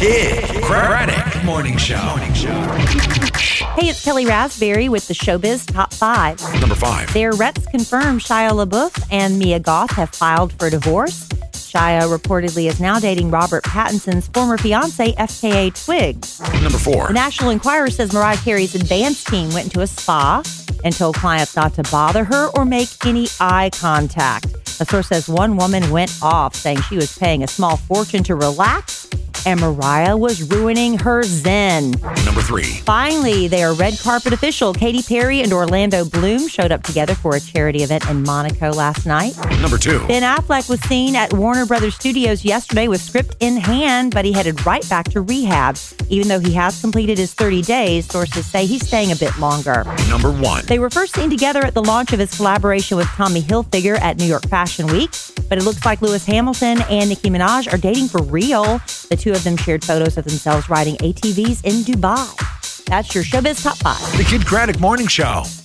Kid Craddock Morning Show. Hey, it's Kelly Raspberry with the Showbiz Top 5. Number 5. Their reps confirm Shia LaBeouf and Mia Goth have filed for divorce. Shia reportedly is now dating Robert Pattinson's former fiancée, FKA Twigs. Number 4. The National Enquirer says Mariah Carey's advance team went into a spa and told clients not to bother her or make any eye contact. A source says one woman went off, saying she was paying a small fortune to relax, and Mariah was ruining her zen. Number 3. Finally, they are red carpet official. Katy Perry and Orlando Bloom showed up together for a charity event in Monaco last night. Number 2. Ben Affleck was seen at Warner Brothers Studios yesterday with script in hand, but he headed right back to rehab. Even though he has completed his 30 days, sources say he's staying a bit longer. Number 1. They were first seen together at the launch of his collaboration with Tommy Hilfiger at New York Fashion Week, but it looks like Lewis Hamilton and Nicki Minaj are dating for real. The two of them shared photos of themselves riding ATVs in Dubai. That's your Showbiz Top 5. The Kid Craddock Morning Show.